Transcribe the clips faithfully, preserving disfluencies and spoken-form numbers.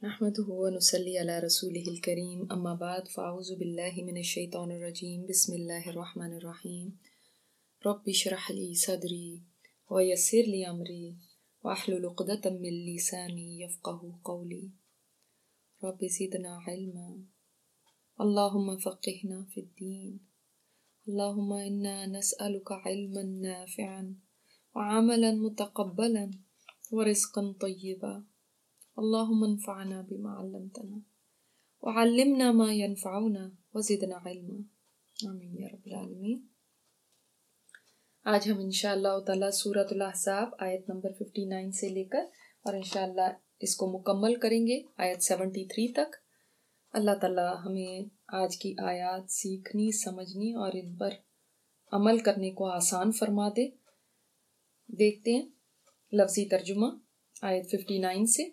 نحمده ونصلي على رسوله الكريم أما بعد فأعوذ بالله من الشيطان الرجيم بسم الله الرحمن الرحيم رب اشرح لي صدري ويسر لي أمري واحلل عقدة من لساني يفقهوا قولي رب زدنا علما اللهم فقهنا في الدين اللهم إنا نسألك علما نافعا وعملا متقبلا ورزقا طيبا اللهم انفعنا بما علمتنا وعلمنا ما ينفعنا وزدنا علما آمین یا رب العالمین۔ آج ہم انشاءاللہ تعالیٰ سورۃ الاحزاب آیت نمبر ففٹی نائن سے لے کر اور انشاءاللہ اس کو مکمل کریں گے آیت سیونٹی تھری تک۔ اللہ تعالیٰ ہمیں آج کی آیات سیکھنی، سمجھنی اور ان پر عمل کرنے کو آسان فرما دے۔ دیکھتے ہیں لفظی ترجمہ آیت ففٹی نائن سے۔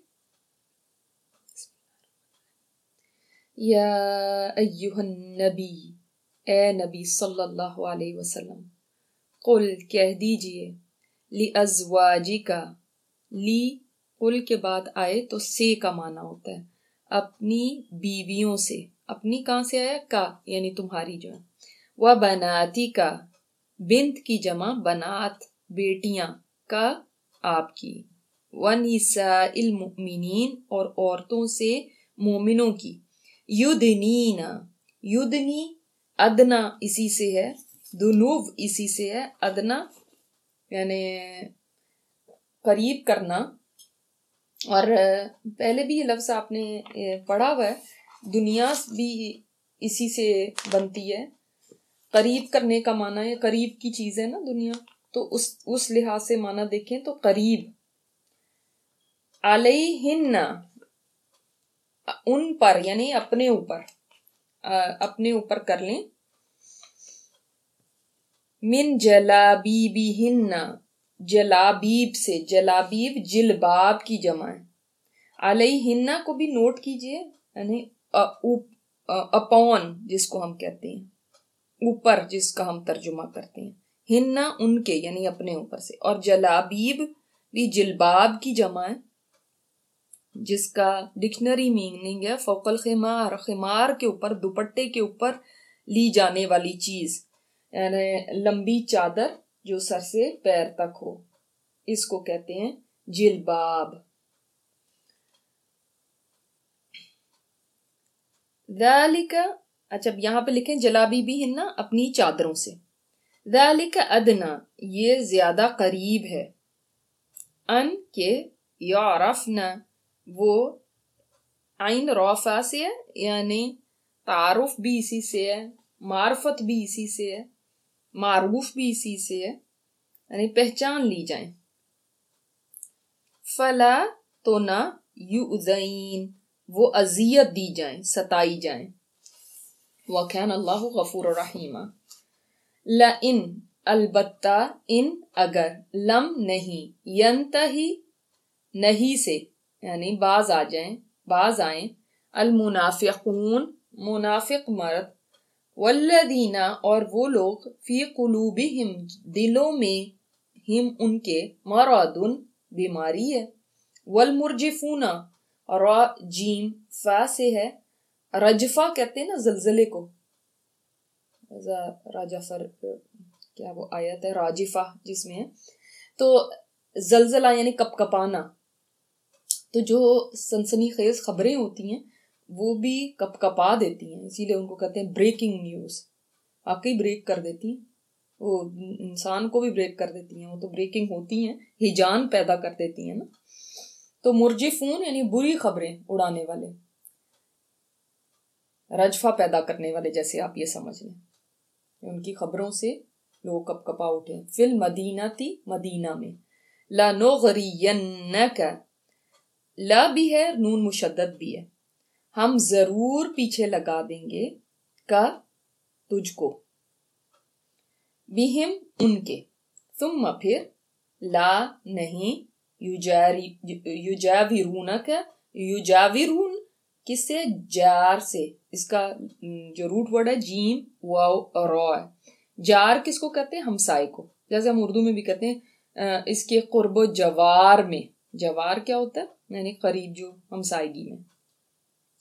یا ایہا النبی، اے نبی صلی اللہ علیہ وسلم، قل کہہ دیجئے، لازواجک، لی قل کے بعد آئے تو سے کا معنی ہوتا ہے، اپنی بیویوں سے، اپنی کہاں سے آیا؟ کا یعنی تمہاری جو ہے، و بناتی کا، بنت کی جمع بنات بیٹیاں، کا آپ کی، و نساء المؤمنین اور عورتوں سے مومنوں کی، یدنین، یدنی ادنا اسی سے ہے، دنوب اسی سے ہے، ادنا یعنی قریب کرنا، اور پہلے بھی یہ لفظ آپ نے پڑھا ہوا ہے، دنیا بھی اسی سے بنتی ہے، قریب کرنے کا معنی ہے، قریب کی چیز ہے نا دنیا، تو اس اس لحاظ سے معنی دیکھیں تو قریب، علیہن ان پر یعنی اپنے اوپر، اپنے اوپر کر لیں، من جلابیبہن، جلابیب سے، جلابیب جلباب کی جمع ہے، علیہن کو بھی نوٹ کیجئے، یعنی اپون جس کو ہم کہتے ہیں، اوپر جس کا ہم ترجمہ کرتے ہیں، ہن ان کے یعنی اپنے اوپر سے، اور جلابیب بھی جلباب کی جمع ہے جس کا ڈکشنری میننگ ہے فوق الخمار، خمار کے اوپر، دوپٹے کے اوپر لی جانے والی چیز، یعنی لمبی چادر جو سر سے پیر تک ہو، اس کو کہتے ہیں جلباب۔ ذالک، اچھا یہاں پہ لکھیں جلابی بھی ہن اپنی چادروں سے، ذالک ادنا یہ زیادہ قریب ہے، ان کے یعرفنا وہ عین رافع سے ہے، یعنی تعارف بھی اسی سے ہے، معرفت بھی اسی سے ہے، معروف بھی اسی سے ہے، یعنی پہچان لی جائیں، فلا تو نہ یؤذین وہ اذیت دی جائیں، ستائی جائیں، وَكَانَ اللَّهُ غَفُورًا رَحِيمًا، لَإِن البتہ، ان اگر، لم نہیں، ینتہی نہیں سے یعنی باز آ جائیں، باز آئیں، المنافقون منافق مرد، والذین اور وہ لوگ، فی قلوبہم دلوں میں، ہم ان کے، مرض بیماری ہے، والمرجفون را جیم فا سے ہے، رجفہ کہتے ہیں نا زلزلے کو، راجفر کیا وہ آیت ہے راجفہ جس میں ہے، تو زلزلہ یعنی کپ کپانا، تو جو سنسنی خیز خبریں ہوتی ہیں وہ بھی کپ کپا دیتی ہیں، اسی لیے ان کو کہتے ہیں بریکنگ نیوز، واقعی بریک کر دیتی ہیں، وہ انسان کو بھی بریک کر دیتی ہیں، وہ تو بریکنگ ہوتی ہیں، ہیجان پیدا کر دیتی ہیں نا، تو مرجفون یعنی بری خبریں اڑانے والے، رجفہ پیدا کرنے والے، جیسے آپ یہ سمجھ لیں، ان کی خبروں سے لوگ کپ کپا اٹھے، فی المدینہ تی مدینہ میں، لَنُغْرِيَنَّكَ لا بھی ہے، نون مشدد بھی ہے، ہم ضرور پیچھے لگا دیں گے، کا تجھ کو، بہم ان کے، ثم پھر، لا نہیں، یجاورونک، یجاورون کس سے؟ جار سے، اس کا جو روٹ ورڈ ہے جیم واو را ہے، جار کس کو کہتے ہیں؟ ہمسائے کو، جیسے ہم اردو میں بھی کہتے ہیں اس کے قرب و جوار میں، جوار کیا ہوتا ہے؟ یعنی قریب، جو ہمسائیگی میں،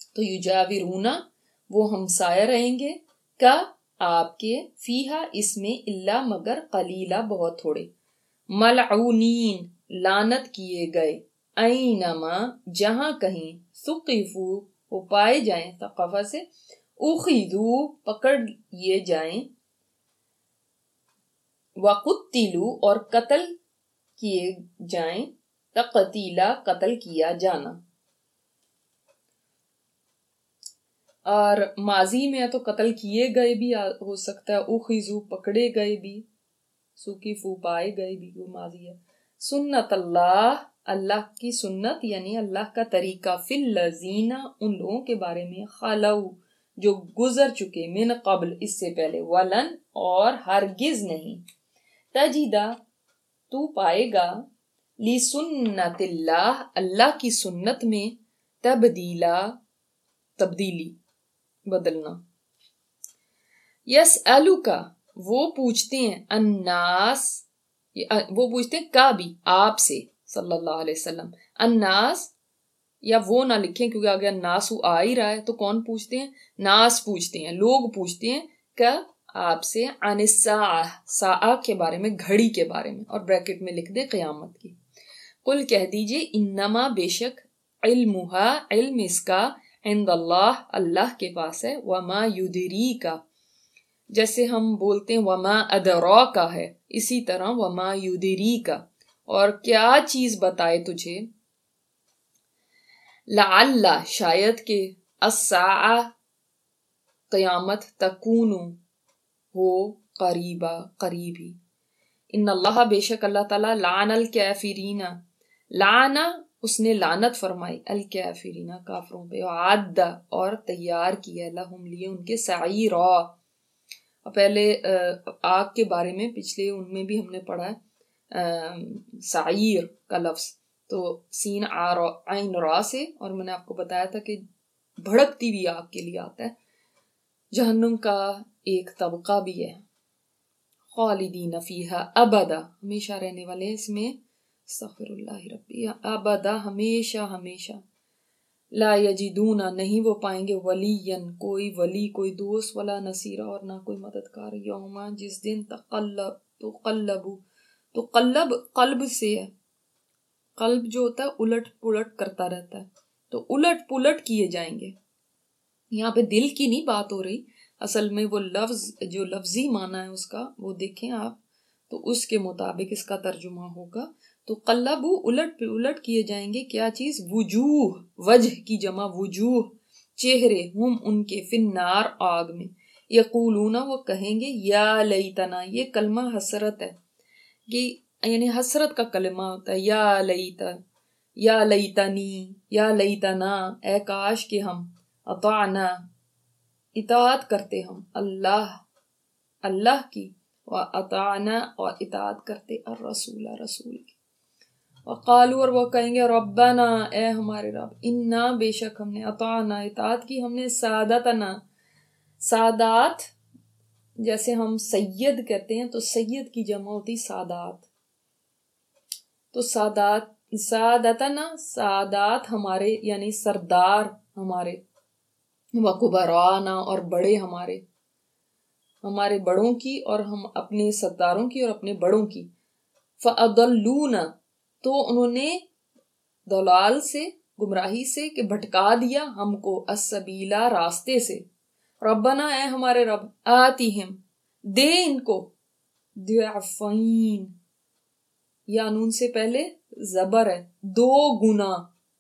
تو یجاورون وہ ہمسایہ رہیں گے کا آپ کے فیہا اس میں الا مگر قلیلا بہت تھوڑے، ملعونین لعنت کیے گئے، اینما جہاں کہیں، ثقفو وہ پائے جائیں، ثقافہ سے، اخذو پکڑ لیے جائیں، وقتلوا اور قتل کیے جائیں، تقتیلا قتل کیا جانا. اور ماضی میں تو قتل کیے گئے بھی ہو سکتا ہے، اخذو پکڑے گئے بھی، سکیفو پائے گئے بھی، وہ ماضی ہے. سنت اللہ اللہ کی سنت یعنی اللہ کا طریقہ، فی الذین ان لوگوں کے بارے میں، خلو جو گزر چکے، من قبل اس سے پہلے، ولن اور ہرگز نہیں، تجدہ تو پائے گا، لسنت اللہ اللہ کی سنت میں، تبدیلا تبدیلی بدلنا. یسألک وہ پوچھتے ہیں، الناس وہ پوچھتے ہیں کا بھی آپ سے صلی اللہ علیہ وسلم، الناس یا وہ نہ لکھیں کیونکہ آگے ناسو آ ہی رہا ہے، تو کون پوچھتے ہیں؟ ناس پوچھتے ہیں، لوگ پوچھتے ہیں کا آپ سے، عن الساعہ ساعہ کے بارے میں، گھڑی کے بارے میں، اور بریکٹ میں لکھ دے قیامت کی. قل کہہ دیجئے، انما بے شک، علمہا علم اس کا، عند اللہ اللہ کے پاس ہے، وما یدریک جیسے ہم بولتے ہیں وما ادراک ہے، اسی طرح وما یدریک اور کیا چیز بتائے تجھے، لعل شاید کہ، الساعہ قیامت، تکون ہو، قریبا قریب ہی. ان اللہ بے شک اللہ تعالیٰ، لعن الکافرین لعن اس نے لعنت فرمائی، الکافرین کافروں پہ، عاد اور تیار کیا، لہم لیے ان کے، سعیرا پہلے آگ کے بارے میں پچھلے ان میں بھی ہم نے پڑھا ہے سعیر کا لفظ، تو سین عین را سے، اور میں نے آپ کو بتایا تھا کہ بھڑکتی ہوئی آگ کے لیے آتا ہے. جہنم کا ایک طبقہ بھی ہے، خالدین فیہا ابدا ہمیشہ رہنے والے اس میں، استغفر اللہ ربی، ابدا ہمیشہ ہمیشہ، لا یجدون نہیں وہ پائیں گے، ولین کوئی ولی کوئی دوست، ولا نصیرہ اور نہ کوئی مددگار، یوما جس دن، تقلب تقلب تقلب قلب سے ہے، قلب جو ہوتا ہے الٹ پلٹ کرتا رہتا ہے، تو الٹ پلٹ کیے جائیں گے. یہاں پہ دل کی نہیں بات ہو رہی، اصل میں وہ لفظ جو لفظی معنی ہے اس کا وہ دیکھیں آپ، تو اس کے مطابق اس کا ترجمہ ہوگا. تو قلبو الٹ پہ الٹ کیے جائیں گے، کیا چیز، وجوہ وجہ کی جمع وجوہ چہرے، ہم ان کے، فی النار آگ میں، یقولون وہ کہیں گے، یا لیتنا یہ کلمہ حسرت ہے، کہ یعنی حسرت کا کلمہ ہوتا ہے، یا لیتا یا لیتنی یا لیتنا اے کاش کہ ہم، اطعنا اطاعت کرتے ہم اللہ اللہ کی، و اطعنا اور اطاعت کرتے الرسول رسول کی. وقالو اور وہ کہیں گے، ربنا اے ہمارے رب، انا بے شک ہم نے، اطعنا اطاعت کی ہم نے، سادتنا سادات جیسے ہم سید کہتے ہیں تو سید کی جمع ہوتی سادات، تو سادات سادتنا سادات ہمارے یعنی سردار ہمارے، وکبرانا اور بڑے ہمارے ہمارے بڑوں کی، اور ہم اپنے سرداروں کی اور اپنے بڑوں کی. فَأَضَلُّونَ تو انہوں نے دلال سے گمراہی سے کہ بھٹکا دیا ہم کو، السبیلا راستے سے. ربنا اے ہمارے رب، آتیہم دے ان کو، ضعفین یا نون سے پہلے زبر ہے، دو گنا،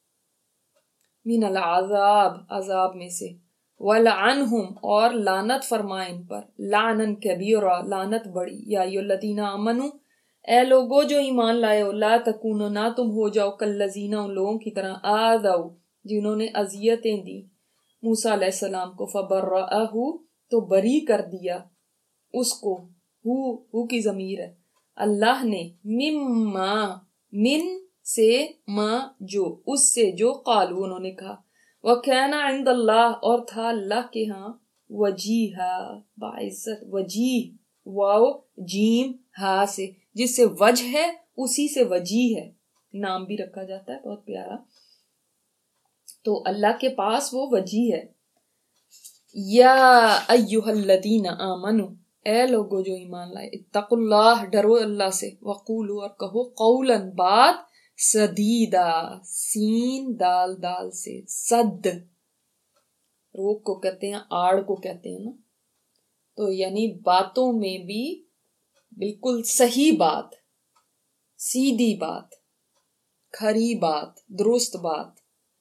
من العذاب عذاب میں سے، وَلَعَنْهُمْ اور لعنت فرمائے ان پر، لعنن کبیرا لعنت بڑی. یا ایھا الذین آمنوا اے لوگو جو ایمان لائے ہو، لا تکونوا نہ تم ہو جاؤ، کالذین ان لوگوں کی طرح، آذوا جنہوں نے اذیتیں دی موسیٰ علیہ السلام کو، فبرأہ تو بری کر دیا اس کو، ہو ہو کی ضمیر ہے اللہ نے، مما من سے، ما جو اس سے جو، قالو انہوں نے کہا، وَكَانَ عِندَ اللَّهِ اور تھا اللہ کے ہاں، وجیہا باعزت، وجیہ واو جیم ہا سے، جس سے وجہ ہے اسی سے وجیہ ہے، نام بھی رکھا جاتا ہے بہت پیارا. تو اللہ کے پاس وہ وجہ ہے. یا ایھا الذین آمنو، اے لوگو جو ایمان لائے، اتقوا اللہ، ڈرو اللہ سے، وقولوا، اور کہو، قولا، بات، سدیدا، سین دال دال سے، سد روک کو کہتے ہیں، آڑ کو کہتے ہیں نا، تو یعنی باتوں میں بھی بالکل صحیح بات، سیدھی بات، کھری بات، درست بات.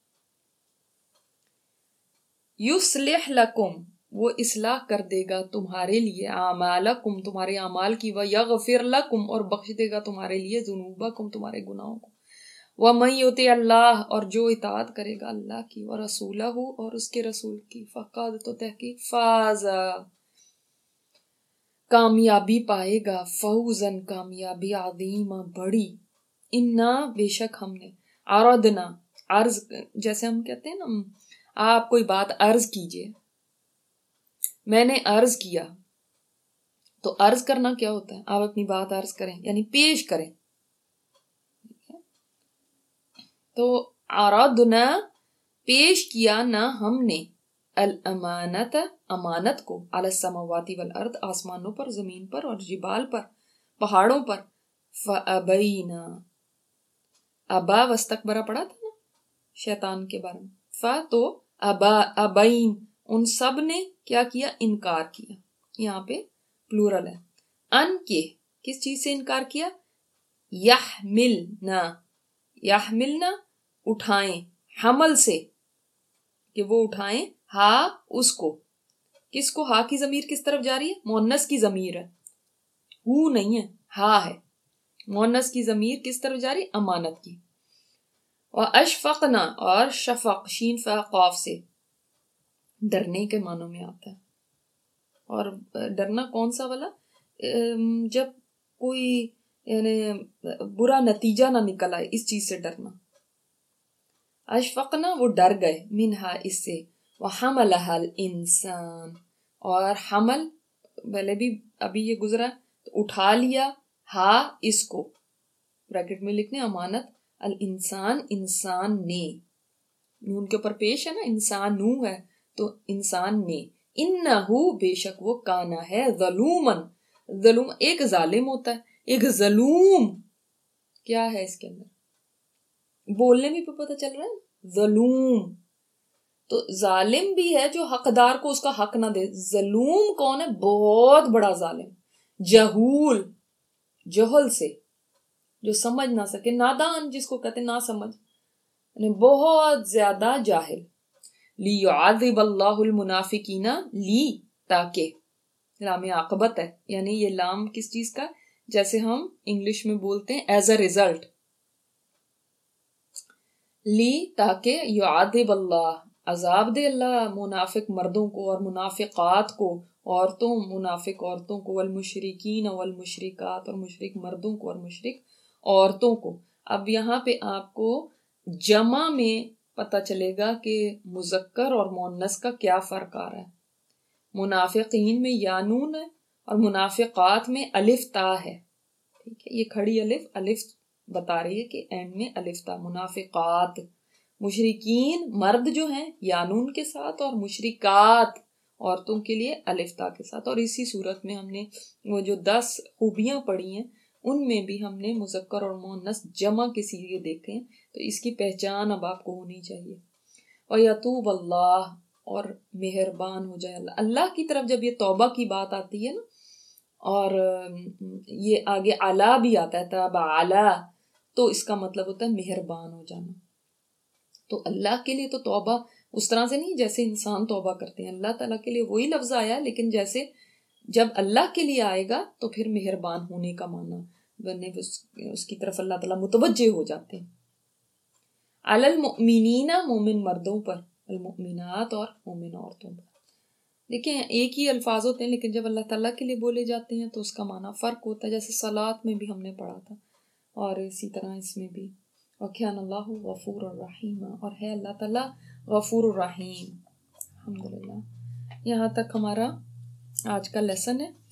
یصلح لکم، وہ اصلاح کر دے گا تمہارے لیے، اعمالکم، تمہارے اعمال کی، ویغفر لکم، اور بخش دے گا تمہارے لیے، ذنوبکم، تمہارے گناہوں کو. وَمَن یُطِعِ اللہ، اور جو اطاعت کرے گا اللہ کی، وَرَسُولَہُ، اور اس کے رسول کی، فقد، تو تحقیق، فاز، کامیابی پائے گا، فوزن، کامیابی، عظیما، بڑی. انا، بے شک ہم نے، عرضنا، عرض جیسے ہم کہتے ہیں نا، آپ کوئی بات عرض کیجئے، میں نے عرض کیا، تو عرض کرنا کیا ہوتا ہے؟ آپ اپنی بات عرض کریں، یعنی پیش کریں. تو عرضنا، پیش کیا نہ ہم نے، الامانت، امانت کو، علی السماوات والارض، آسمانوں پر، زمین پر، اور جبال پر، پہاڑوں پر. فابینا، ابا واستکبر پڑھا تھا نا شیطان کے بارے میں. فا تو ابا، ابین، ان سب نے کیا کیا؟ انکار کیا. یہاں پہ پلورل ہے. ان کے، کس چیز سے انکار کیا؟ یحملنا، یحملنا، اٹھائیں، حمل سے، کہ وہ اٹھائیں، ہا، اس کو. کس کو؟ ہا کی ضمیر کس طرف جا رہی ہے؟ مؤنث کی ضمیر ہے، ہو نہیں ہے، ہا ہے. مؤنث کی ضمیر کس طرف جا رہی؟ امانت کی. اور اشفقنا، اور شفق، شین فا قاف سے، ڈرنے کے معنوں میں آتا ہے. اور ڈرنا کون سا والا؟ جب کوئی یعنی برا نتیجہ نہ نکل آئے، اس چیز سے ڈرنا. اشفقنا، وہ ڈر گئے، منہا، اس سے. وحملہا الانسان، اور حمل پہلے بھی ابھی یہ گزرا، تو اٹھا لیا، ہا، اس کو بریکٹ میں لکھنے، امانت، الانسان، انسان نے، نون کے اوپر پیش ہے نا، انسانو ہے تو انسان نے. انہو، بے شک وہ، کانا ہے، ظلومن، ظلم ایک ظالم ہوتا ہے، ایک ظلوم کیا ہے اس کے اندر، بولنے میں پتہ چل رہا ہے، ظلوم. تو ظالم بھی ہے جو حقدار کو اس کا حق نہ دے. ظلوم کون ہے؟ بہت بڑا ظالم، جہول، جہل سے، جو سمجھ نہ سکے، نادان جس کو کہتے نہ سمجھ، یعنی بہت زیادہ جاہل. لیعذب اللہ المنافقین، لی، تاکہ، لام عاقبت ہے، یعنی یہ لام کس چیز کا؟ جیسے ہم انگلش میں بولتے ہیں ایز اے ریزلٹ، لی، تاکہ، یعذب اللہ، عذاب دے اللہ منافق مردوں کو اور منافقات کو، عورتوں، منافق عورتوں کو، والمشرکین والمشرکات، اور مشرک مردوں کو اور مشرک عورتوں کو. اب یہاں پہ آپ کو جمع میں پتہ چلے گا کہ مذکر اور مؤنث کا کیا فرق آ رہا ہے. منافقین میں یا نون ہے، اور منافقات میں الف تا ہے. ٹھیک ہے، یہ کھڑی الف، الف بتا رہی ہے کہ اینڈ میں الف تا. منافقات، مشرکین مرد جو ہیں یا نون کے ساتھ، اور مشرکات عورتوں کے لیے الف تا کے ساتھ. اور اسی صورت میں ہم نے وہ جو دس خوبیاں پڑھی ہیں، ان میں بھی ہم نے مذکر اور مؤنث جمع کے صیغے دیکھے ہیں، تو اس کی پہچان اب آپ کو ہونی چاہیے. وَيَتُوبَ اللَّهُ، اور مہربان ہو جائے اللہ. اللہ کی طرف جب یہ توبہ کی بات آتی ہے نا، اور یہ آگے علا بھی آتا ہے، تاب علا، تو اس کا مطلب ہوتا ہے مہربان ہو جانا. تو اللہ کے لیے تو توبہ اس طرح سے نہیں جیسے انسان توبہ کرتے ہیں. اللہ تعالیٰ کے لیے وہی لفظ آیا، لیکن جیسے جب اللہ کے لیے آئے گا تو پھر مہربان ہونے کا معنی بننے، اس کی طرف اللہ تعالیٰ متوجہ ہو جاتے ہیں. علی المؤمنین، مومن مردوں پر، المؤمنات، اور مومن عورتوں پر. دیکھیں ایک ہی الفاظ ہوتے ہیں، لیکن جب اللہ تعالیٰ کے لیے بولے جاتے ہیں تو اس کا معنی فرق ہوتا ہے. جیسے صلاۃ میں بھی ہم نے پڑھا تھا، اور اسی طرح اس میں بھی. وَكَانَ اللَّهُ غَفُورًا رَحِيمًا، اور ہے اللہ تعالیٰ غفور الرحیم. الحمدللہ. یہاں تک ہمارا آج کا لیسن ہے.